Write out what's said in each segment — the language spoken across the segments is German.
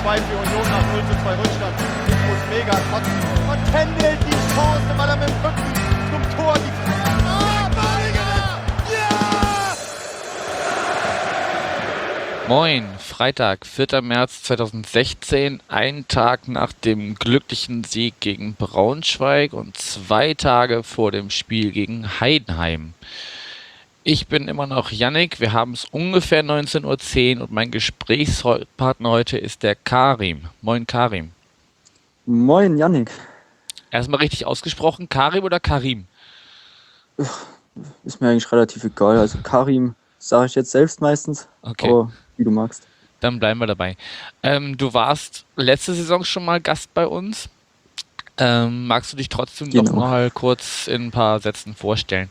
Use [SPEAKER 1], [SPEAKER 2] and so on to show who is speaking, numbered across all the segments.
[SPEAKER 1] 2 für Union nach 0:2 Rückstand. Nico mega kotzen. Und Kendall die Chance, weil er mit dem Rücken zum Tor die
[SPEAKER 2] Moin, Freitag, 4. März 2016, ein Tag nach dem glücklichen Sieg gegen Braunschweig und 2 Tage vor dem Spiel gegen Heidenheim. Ich bin immer noch Yannick, wir haben es ungefähr 19:10 Uhr und mein Gesprächspartner heute ist der Karim. Moin Karim.
[SPEAKER 3] Moin Yannick.
[SPEAKER 2] Erstmal richtig ausgesprochen, Karim oder Karim?
[SPEAKER 3] Ist mir eigentlich relativ egal. Also Karim sage ich jetzt selbst meistens,
[SPEAKER 2] Okay.
[SPEAKER 3] aber wie du magst.
[SPEAKER 2] Dann bleiben wir dabei. Du warst letzte Saison schon mal Gast bei uns. Magst du dich trotzdem
[SPEAKER 3] Genau.
[SPEAKER 2] noch mal kurz in ein paar Sätzen vorstellen?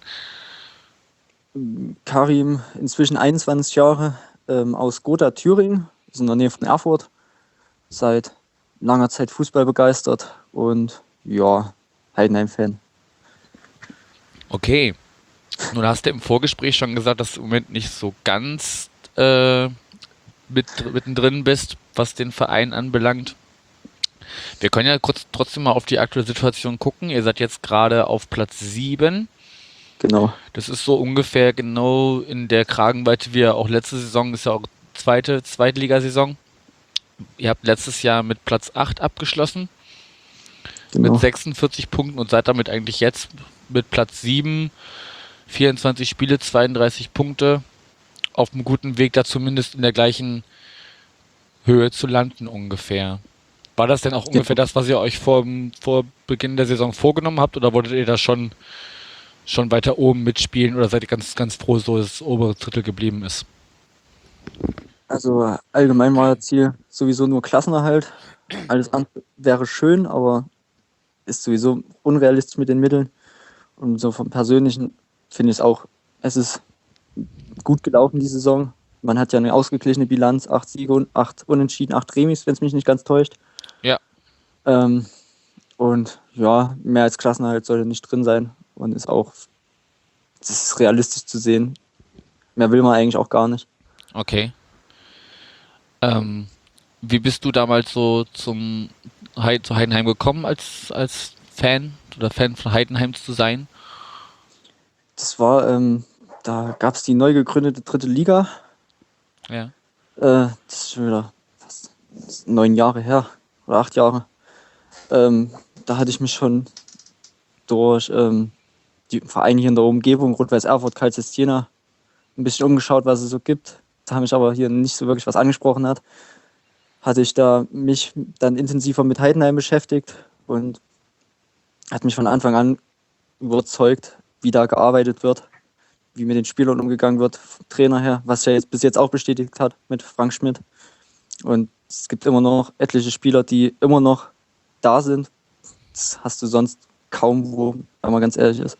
[SPEAKER 3] Karim, inzwischen 21 Jahre, aus Gotha, Thüringen, ist in der Nähe von Erfurt. Seit langer Zeit Fußball begeistert und ja, Heidenheim-Fan.
[SPEAKER 2] Okay. Nun hast du im Vorgespräch schon gesagt, dass du im Moment nicht so ganz mittendrin bist, was den Verein anbelangt. Wir können ja kurz trotzdem mal auf die aktuelle Situation gucken. Ihr seid jetzt gerade auf Platz 7.
[SPEAKER 3] Genau,
[SPEAKER 2] Das ist so ungefähr genau in der Kragenweite wie auch letzte Saison, ist ja auch Zweitligasaison. Ihr habt letztes Jahr mit Platz 8 abgeschlossen,
[SPEAKER 3] genau.
[SPEAKER 2] mit 46 Punkten und seid damit eigentlich jetzt mit Platz 7, 24 Spiele, 32 Punkte, auf einem guten Weg, da zumindest in der gleichen Höhe zu landen ungefähr. War das denn auch ungefähr das, was ihr euch vor Beginn der Saison vorgenommen habt, oder wolltet ihr da schon weiter oben mitspielen, oder seid ihr ganz, ganz froh, so dass das obere Drittel geblieben ist?
[SPEAKER 3] Also allgemein war das Ziel sowieso nur Klassenerhalt. Alles andere wäre schön, aber ist sowieso unrealistisch mit den Mitteln. Und so vom Persönlichen finde ich es auch, es ist gut gelaufen die Saison. Man hat ja eine ausgeglichene Bilanz, 8 Siege und 8 Unentschieden, 8 Remis, wenn es mich nicht ganz täuscht.
[SPEAKER 2] Ja.
[SPEAKER 3] Und ja, mehr als Klassenerhalt sollte nicht drin sein und das ist realistisch zu sehen. Mehr will man eigentlich auch gar nicht.
[SPEAKER 2] Okay. Wie bist du damals so zu Heidenheim gekommen als Fan oder Fan von Heidenheim zu sein?
[SPEAKER 3] Das war, da gab es die neu gegründete 3. Liga.
[SPEAKER 2] Ja.
[SPEAKER 3] Das ist schon wieder fast 9 Jahre her oder 8 Jahre. Da hatte ich mich schon durch die Vereine hier in der Umgebung, Rot-Weiß Erfurt, Calcis Jena, ein bisschen umgeschaut, was es so gibt. Da mich aber hier nicht so wirklich was angesprochen hat, hatte ich da mich dann intensiver mit Heidenheim beschäftigt und hat mich von Anfang an überzeugt, wie da gearbeitet wird, wie mit den Spielern umgegangen wird, vom Trainer her, was er jetzt bis jetzt auch bestätigt hat mit Frank Schmidt. Und es gibt immer noch etliche Spieler, die immer noch da sind. Das hast du sonst kaum wo, wenn man ganz ehrlich ist.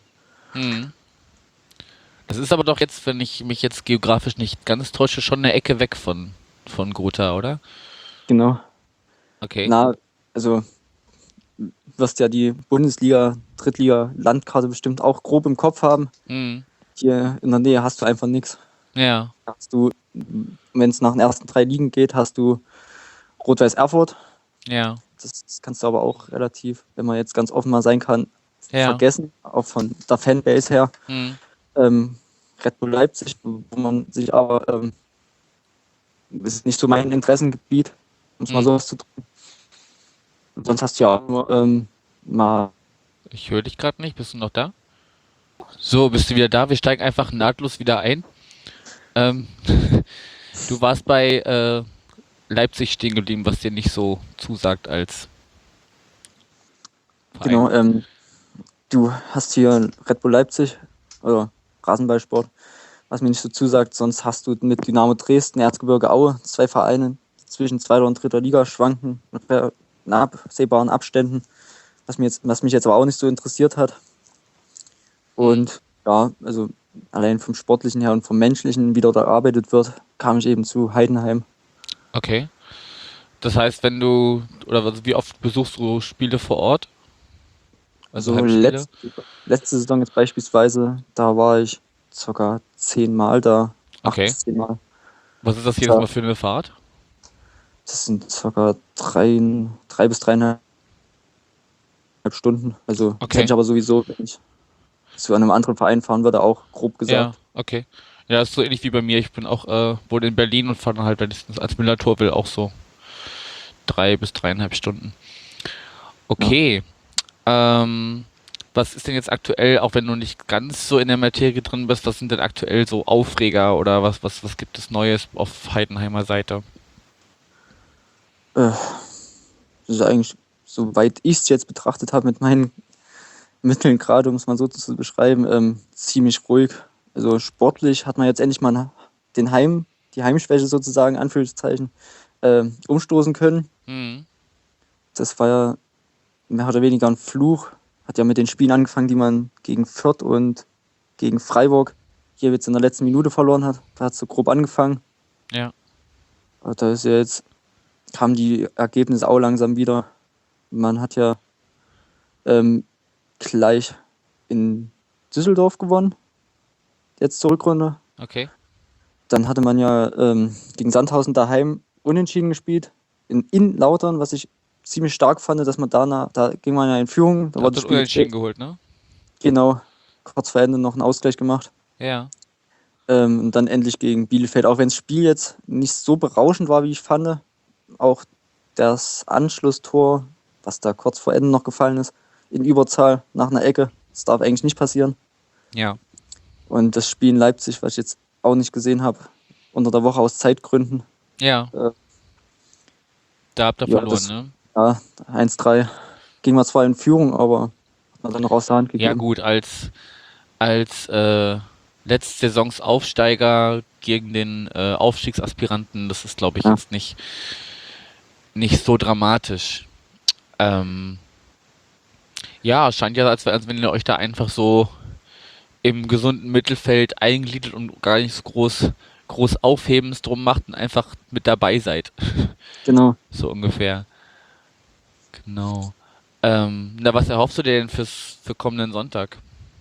[SPEAKER 2] Das ist aber doch jetzt, wenn ich mich jetzt geografisch nicht ganz täusche, schon eine Ecke weg von Gotha, oder?
[SPEAKER 3] Genau.
[SPEAKER 2] Okay.
[SPEAKER 3] Na, also wirst ja die Bundesliga, Drittliga, Landkarte bestimmt auch grob im Kopf haben. Hier in der Nähe hast du einfach nichts.
[SPEAKER 2] Ja.
[SPEAKER 3] Hast du, wenn es nach den ersten 3 Ligen geht, hast du Rot-Weiß Erfurt.
[SPEAKER 2] Ja.
[SPEAKER 3] Das kannst du aber auch relativ, wenn man jetzt ganz offen mal sein kann,
[SPEAKER 2] Ja.
[SPEAKER 3] vergessen, auch von der Fanbase her. Red Bull Leipzig, wo man sich aber, ist nicht so mein Interessengebiet, um es mal so auszudrücken. Und sonst hast du ja auch nur mal.
[SPEAKER 2] Ich höre dich gerade nicht. Bist du noch da? So, bist du wieder da? Wir steigen einfach nahtlos wieder ein. Du warst bei Leipzig stehen geblieben, was dir nicht so zusagt als Verein.
[SPEAKER 3] Genau, du hast hier Red Bull Leipzig, oder Rasenballsport, was mir nicht so zusagt. Sonst hast du mit Dynamo Dresden, Erzgebirge Aue, 2 Vereine zwischen 2. und 3. Liga schwanken, in absehbaren Abständen, was mich jetzt aber auch nicht so interessiert hat. Und ja, also allein vom Sportlichen her und vom Menschlichen, wie dort gearbeitet wird, kam ich eben zu Heidenheim.
[SPEAKER 2] Okay. Das heißt, wie oft besuchst du Spiele vor Ort? Also Heimspiele?
[SPEAKER 3] Letzte Saison jetzt beispielsweise, da war ich ca. 10 Mal da. 8
[SPEAKER 2] Okay.
[SPEAKER 3] bis 10 Mal.
[SPEAKER 2] Was ist das jedes Mal für eine Fahrt?
[SPEAKER 3] Das sind ca. 3 bis 3,5 Stunden. Also das hätte ich aber sowieso, wenn ich zu einem anderen Verein fahren würde, auch grob gesagt.
[SPEAKER 2] Ja, okay. Ja, das ist so ähnlich wie bei mir. Ich bin auch wohne in Berlin und fahre dann halt, wenn ich als Müller-Tor will, auch so 3 bis 3,5 Stunden. Okay. Was ist denn jetzt aktuell, auch wenn du nicht ganz so in der Materie drin bist, was sind denn aktuell so Aufreger oder was gibt es Neues auf Heidenheimer Seite?
[SPEAKER 3] Das ist eigentlich, soweit ich es jetzt betrachtet habe, mit meinen Mitteln gerade, um es mal so zu beschreiben, ziemlich ruhig. Also sportlich hat man jetzt endlich mal die Heimschwäche sozusagen, Anführungszeichen, umstoßen können.
[SPEAKER 2] Mhm.
[SPEAKER 3] Das war ja mehr oder weniger ein Fluch. Hat ja mit den Spielen angefangen, die man gegen Fürth und gegen Freiburg hier jetzt in der letzten Minute verloren hat. Da hat es so grob angefangen.
[SPEAKER 2] Ja.
[SPEAKER 3] Aber da ist ja jetzt, kamen die Ergebnisse auch langsam wieder. Man hat ja gleich in Düsseldorf gewonnen, jetzt zur Rückrunde.
[SPEAKER 2] Okay.
[SPEAKER 3] Dann hatte man ja gegen Sandhausen daheim unentschieden gespielt, in Lautern, was ich ziemlich stark fand, dass man da ging man ja in Führung. Da war das Spiel
[SPEAKER 2] unentschieden geholt, ne?
[SPEAKER 3] Genau, kurz vor Ende noch einen Ausgleich gemacht.
[SPEAKER 2] Ja.
[SPEAKER 3] Und dann endlich gegen Bielefeld, auch wenn das Spiel jetzt nicht so berauschend war, wie ich fand. Auch das Anschlusstor, was da kurz vor Ende noch gefallen ist, in Überzahl nach einer Ecke, das darf eigentlich nicht passieren.
[SPEAKER 2] Ja.
[SPEAKER 3] Und das Spiel in Leipzig, was ich jetzt auch nicht gesehen habe, unter der Woche aus Zeitgründen.
[SPEAKER 2] Ja. Da habt ihr verloren, ne?
[SPEAKER 3] Ja, 1-3. Ging mal zwar in Führung, aber hat man dann noch aus der Hand gegeben.
[SPEAKER 2] Ja gut, als letzte Saisons Aufsteiger gegen den Aufstiegsaspiranten, das ist glaube ich jetzt nicht so dramatisch. Ja, scheint ja, als wenn ihr euch da einfach so im gesunden Mittelfeld eingliedert und gar nicht so groß Aufhebens drum macht und einfach mit dabei seid.
[SPEAKER 3] Genau.
[SPEAKER 2] So ungefähr. Genau. Was erhoffst du dir denn für kommenden Sonntag?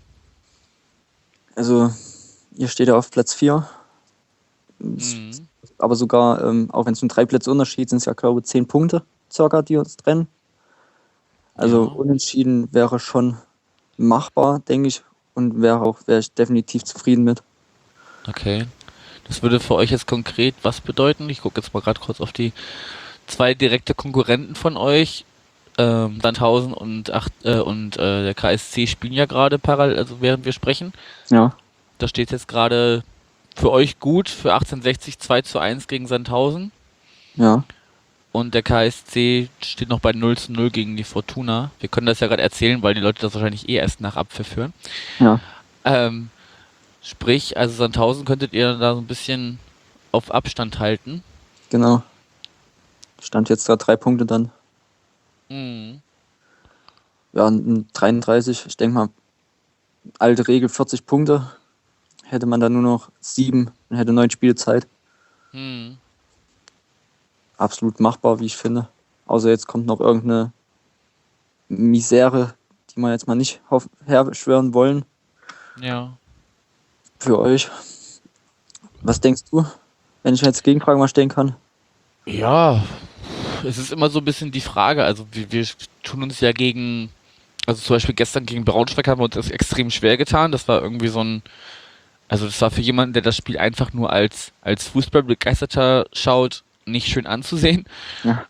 [SPEAKER 3] Also, ihr steht ja auf Platz 4.
[SPEAKER 2] Mhm.
[SPEAKER 3] Aber sogar, auch wenn es nur 3 Plätze Unterschied sind, es ja, glaube ich, 10 Punkte circa, die uns trennen. Also
[SPEAKER 2] Ja.
[SPEAKER 3] Unentschieden wäre schon machbar, denke ich. Und wäre ich definitiv zufrieden mit.
[SPEAKER 2] Okay. Das würde für euch jetzt konkret was bedeuten? Ich gucke jetzt mal gerade kurz auf die 2 direkte Konkurrenten von euch. Sandhausen und der KSC spielen ja gerade parallel, also während wir sprechen.
[SPEAKER 3] Ja.
[SPEAKER 2] Da steht jetzt gerade für euch gut, für 1860 2:1 gegen Sandhausen.
[SPEAKER 3] Ja.
[SPEAKER 2] Und der KSC steht noch bei 0:0 gegen die Fortuna. Wir können das ja gerade erzählen, weil die Leute das wahrscheinlich erst nach Abpfiff hören.
[SPEAKER 3] Ja.
[SPEAKER 2] Sprich, also Sandhausen könntet ihr da so ein bisschen auf Abstand halten.
[SPEAKER 3] Genau. Stand jetzt da 3 Punkte dann.
[SPEAKER 2] Mhm.
[SPEAKER 3] Ja, und 33, ich denke mal, alte Regel 40 Punkte. Hätte man dann nur noch 7 und hätte 9 Spiele Zeit.
[SPEAKER 2] Mhm.
[SPEAKER 3] Absolut machbar, wie ich finde. Außer jetzt kommt noch irgendeine Misere, die wir jetzt mal nicht herschwören wollen.
[SPEAKER 2] Ja.
[SPEAKER 3] Für euch. Was denkst du, wenn ich jetzt Gegenfragen mal stellen kann?
[SPEAKER 2] Ja, es ist immer so ein bisschen die Frage, also wir tun uns ja also zum Beispiel gestern gegen Braunschweig haben wir uns das extrem schwer getan. Das war irgendwie das war für jemanden, der das Spiel einfach nur als Fußballbegeisterter schaut, nicht schön anzusehen.
[SPEAKER 3] Ja.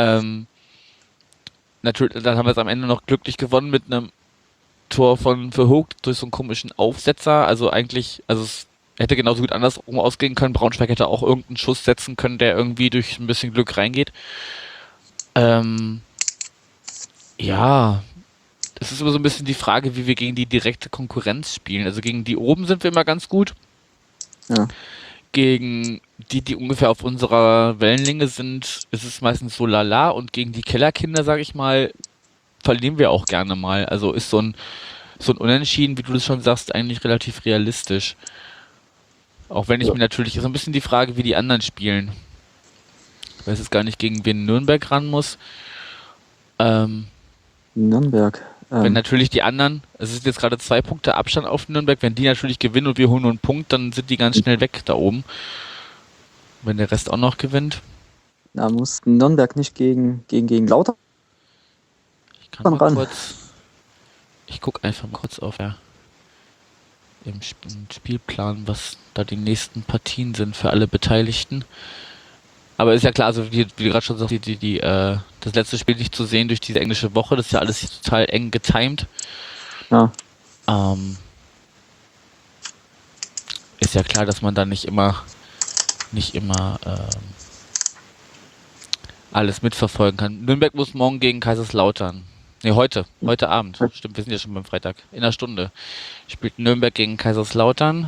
[SPEAKER 2] Natürlich, dann haben wir es am Ende noch glücklich gewonnen mit einem Tor von Verhoek durch so einen komischen Aufsetzer. Also es hätte genauso gut andersrum ausgehen können. Braunschweig hätte auch irgendeinen Schuss setzen können, der irgendwie durch ein bisschen Glück reingeht. Ja, es ist immer so ein bisschen die Frage, wie wir gegen die direkte Konkurrenz spielen. Also gegen die oben sind wir immer ganz gut.
[SPEAKER 3] Ja.
[SPEAKER 2] Gegen die ungefähr auf unserer Wellenlänge sind, ist es meistens so lala. Und gegen die Kellerkinder, sag ich mal, verlieren wir auch gerne mal. Also ist so ein Unentschieden, wie du das schon sagst, eigentlich relativ realistisch. Auch wenn ich mir natürlich, ist ein bisschen die Frage, wie die anderen spielen. Ich weiß jetzt gar nicht, gegen wen Nürnberg ran muss.
[SPEAKER 3] Nürnberg.
[SPEAKER 2] Wenn natürlich die anderen, es ist jetzt gerade 2 Punkte Abstand auf Nürnberg, wenn die natürlich gewinnen und wir holen nur einen Punkt, dann sind die ganz schnell weg da oben. Wenn der Rest auch noch gewinnt.
[SPEAKER 3] Na, muss Nürnberg nicht gegen Lautern
[SPEAKER 2] Ich kann mal
[SPEAKER 3] ran.
[SPEAKER 2] kurz. Ich gucke einfach mal kurz auf im Spielplan, was da die nächsten Partien sind für alle Beteiligten. Aber ist ja klar, also wie du gerade schon sagst, das letzte Spiel nicht zu sehen durch diese englische Woche, das ist ja alles total eng getimed.
[SPEAKER 3] Ja,
[SPEAKER 2] Ist ja klar, dass man da nicht immer alles mitverfolgen kann. Nürnberg muss morgen gegen Kaiserslautern. Ne, heute Abend. Stimmt, wir sind ja schon beim Freitag. In einer Stunde spielt Nürnberg gegen Kaiserslautern.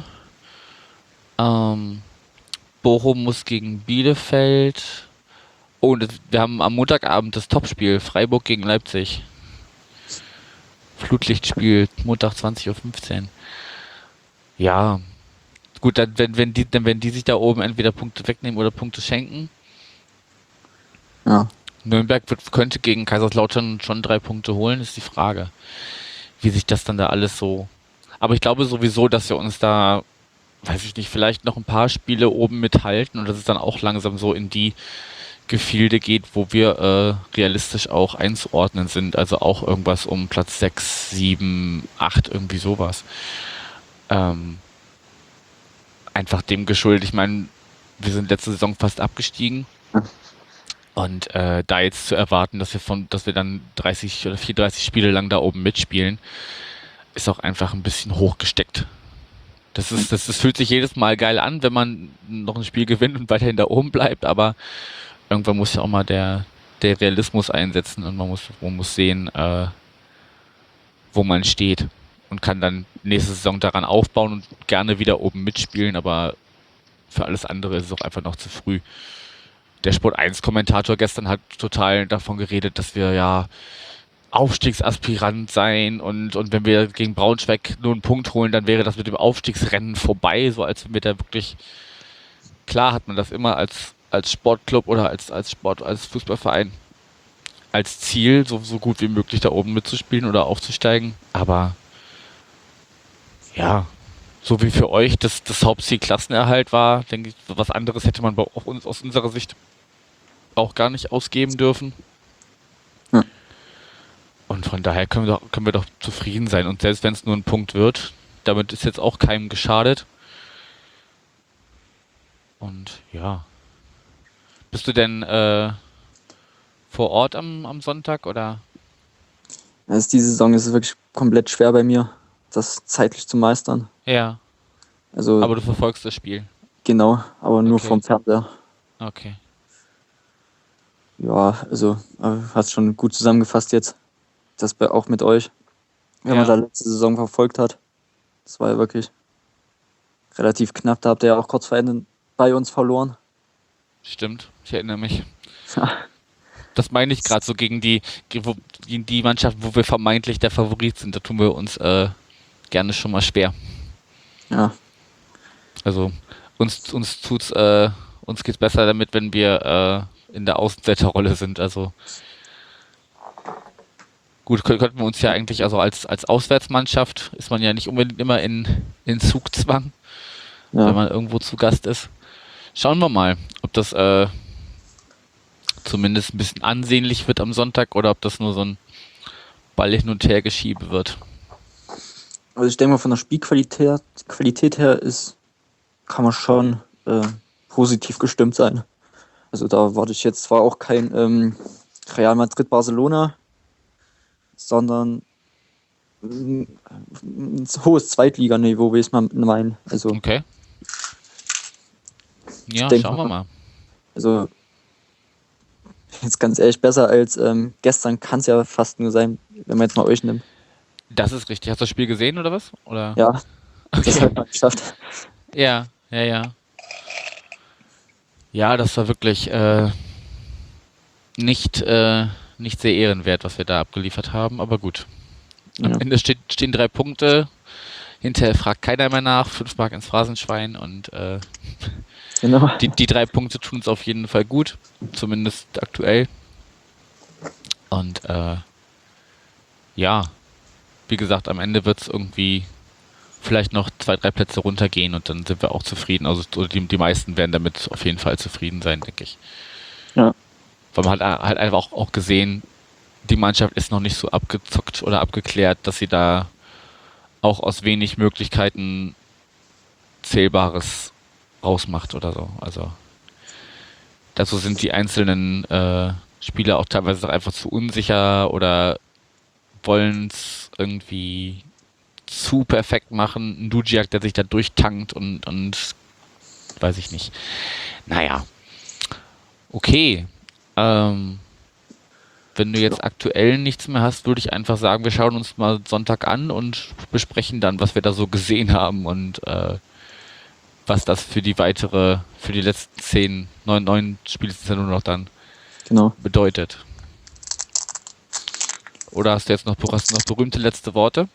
[SPEAKER 2] Bochum muss gegen Bielefeld. Oh, und wir haben am Montagabend das Topspiel. Freiburg gegen Leipzig. Flutlichtspiel, Montag 20:15 Uhr. Ja, gut, dann wenn die sich da oben entweder Punkte wegnehmen oder Punkte schenken.
[SPEAKER 3] ja.
[SPEAKER 2] Nürnberg könnte gegen Kaiserslautern schon 3 Punkte holen, ist die Frage, wie sich das dann da alles so... Aber ich glaube sowieso, dass wir uns da, weiß ich nicht, vielleicht noch ein paar Spiele oben mithalten und dass es dann auch langsam so in die Gefilde geht, wo wir realistisch auch einzuordnen sind. Also auch irgendwas um Platz 6, 7, 8, irgendwie sowas. Einfach dem geschuldet. Ich meine, wir sind letzte Saison fast abgestiegen. Und da jetzt zu erwarten, dass wir dann 30 oder 34 Spiele lang da oben mitspielen, ist auch einfach ein bisschen hochgesteckt. Das fühlt sich jedes Mal geil an, wenn man noch ein Spiel gewinnt und weiterhin da oben bleibt, aber irgendwann muss ja auch mal der Realismus einsetzen und man muss sehen, wo man steht und kann dann nächste Saison daran aufbauen und gerne wieder oben mitspielen, aber für alles andere ist es auch einfach noch zu früh. Der Sport1-Kommentator gestern hat total davon geredet, dass wir ja Aufstiegsaspirant sein und wenn wir gegen Braunschweig nur einen Punkt holen, dann wäre das mit dem Aufstiegsrennen vorbei, so als wenn wir da wirklich, klar hat man das immer als Sportclub oder als Fußballverein als Ziel, so gut wie möglich da oben mitzuspielen oder aufzusteigen, aber ja, so wie für euch das Hauptziel Klassenerhalt war, denke ich, was anderes hätte man auch aus unserer Sicht auch gar nicht ausgeben dürfen.
[SPEAKER 3] Ja.
[SPEAKER 2] Und von daher können wir doch zufrieden sein. Und selbst wenn es nur ein Punkt wird, damit ist jetzt auch keinem geschadet. Und ja. Bist du denn vor Ort am Sonntag oder?
[SPEAKER 3] Also diese Saison ist es wirklich komplett schwer bei mir, das zeitlich zu meistern.
[SPEAKER 2] Ja.
[SPEAKER 3] Also
[SPEAKER 2] Aber du verfolgst das Spiel.
[SPEAKER 3] genau, aber nur
[SPEAKER 2] Okay.
[SPEAKER 3] vom Fernseher.
[SPEAKER 2] Okay.
[SPEAKER 3] Ja, also hast schon gut zusammengefasst jetzt. Das auch mit euch. Wenn man da letzte Saison verfolgt hat. Das war ja wirklich relativ knapp. Da habt ihr ja auch kurz vor Ende bei uns verloren.
[SPEAKER 2] Stimmt, ich erinnere mich. Das meine ich gerade so gegen die Mannschaft, wo wir vermeintlich der Favorit sind. Da tun wir uns gerne schon mal schwer.
[SPEAKER 3] Ja,
[SPEAKER 2] Also uns geht's besser damit, wenn wir in der Außenseiterrolle sind. Also gut, könnten wir uns ja eigentlich, also als Auswärtsmannschaft ist man ja nicht unbedingt immer in Zugzwang, wenn
[SPEAKER 3] ja.
[SPEAKER 2] man irgendwo zu Gast ist. Schauen wir mal, ob das zumindest ein bisschen ansehnlich wird am Sonntag oder ob das nur so ein Ball hin und her Geschiebe wird.
[SPEAKER 3] Also ich denke mal, von der Qualität her kann man schon positiv gestimmt sein. Also da warte ich jetzt zwar auch kein Real Madrid-Barcelona, sondern ein hohes Zweitliganiveau, will ich mal meinen. Also,
[SPEAKER 2] Okay. Ja,
[SPEAKER 3] denke
[SPEAKER 2] schauen wir mal.
[SPEAKER 3] also jetzt ganz ehrlich, besser als gestern kann es ja fast nur sein, wenn man jetzt mal euch nimmt.
[SPEAKER 2] Das ist richtig. Hast du das Spiel gesehen oder was? Oder?
[SPEAKER 3] Ja, das
[SPEAKER 2] Okay.
[SPEAKER 3] hat man geschafft.
[SPEAKER 2] Ja. Ja, das war wirklich nicht sehr ehrenwert, was wir da abgeliefert haben, aber gut. Am
[SPEAKER 3] Ja.
[SPEAKER 2] Ende stehen 3 Punkte. Hinterher fragt keiner mehr nach. 5 Mark ins Phrasenschwein und
[SPEAKER 3] Genau.
[SPEAKER 2] die 3 Punkte tun uns auf jeden Fall gut. Zumindest aktuell. Und ja, wie gesagt, am Ende wird es irgendwie vielleicht noch 2, 3 Plätze runtergehen und dann sind wir auch zufrieden. Also die meisten werden damit auf jeden Fall zufrieden sein, denke ich.
[SPEAKER 3] Ja.
[SPEAKER 2] Weil man hat halt einfach auch gesehen, die Mannschaft ist noch nicht so abgezockt oder abgeklärt, dass sie da auch aus wenig Möglichkeiten Zählbares rausmacht oder so. Also dazu sind die einzelnen Spieler auch teilweise einfach zu unsicher oder wollen es irgendwie zu perfekt machen. Ein Dujiak, der sich da durchtankt und weiß ich nicht. Naja. Okay. Wenn du jetzt aktuell nichts mehr hast, würde ich einfach sagen, wir schauen uns mal Sonntag an und besprechen dann, was wir da so gesehen haben und was das für die letzten 9 Spiele sind ja nur noch dann
[SPEAKER 3] Genau.
[SPEAKER 2] bedeutet. Oder hast du noch berühmte letzte Worte?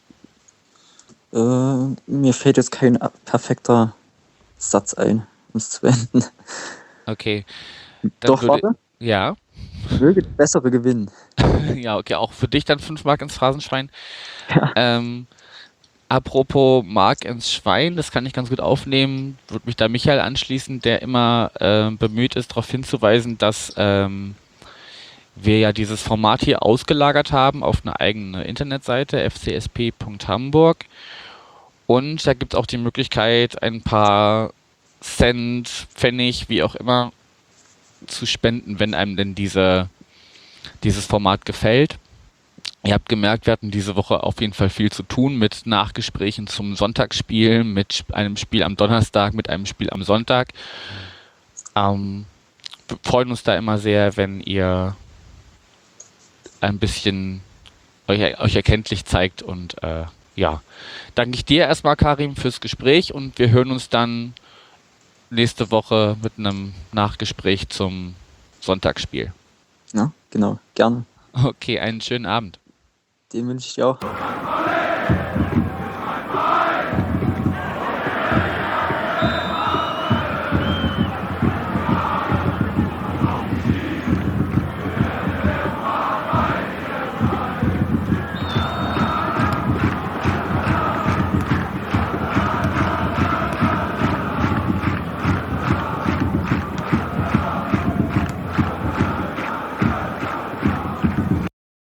[SPEAKER 3] Mir fällt jetzt kein perfekter Satz ein, um es zu beenden.
[SPEAKER 2] Okay.
[SPEAKER 3] Doch, warte.
[SPEAKER 2] Ja.
[SPEAKER 3] Möge der Bessere gewinnen.
[SPEAKER 2] Ja, okay, auch für dich dann 5 Mark ins Phrasenschwein.
[SPEAKER 3] Ja.
[SPEAKER 2] Apropos Mark ins Schwein, das kann ich ganz gut aufnehmen. Würde mich da Michael anschließen, der immer bemüht ist, darauf hinzuweisen, dass wir ja dieses Format hier ausgelagert haben auf eine eigene Internetseite, fcsp.hamburg. Und da gibt es auch die Möglichkeit, ein paar Cent, Pfennig, wie auch immer, zu spenden, wenn einem denn dieses Format gefällt. Ihr habt gemerkt, wir hatten diese Woche auf jeden Fall viel zu tun mit Nachgesprächen zum Sonntagsspiel, mit einem Spiel am Donnerstag, mit einem Spiel am Sonntag. Wir freuen uns da immer sehr, wenn ihr ein bisschen euch erkenntlich zeigt und ja, danke ich dir erstmal, Karim, fürs Gespräch und wir hören uns dann nächste Woche mit einem Nachgespräch zum Sonntagsspiel.
[SPEAKER 3] Ja, genau, gerne.
[SPEAKER 2] Okay, einen schönen Abend.
[SPEAKER 3] Den wünsche ich dir auch.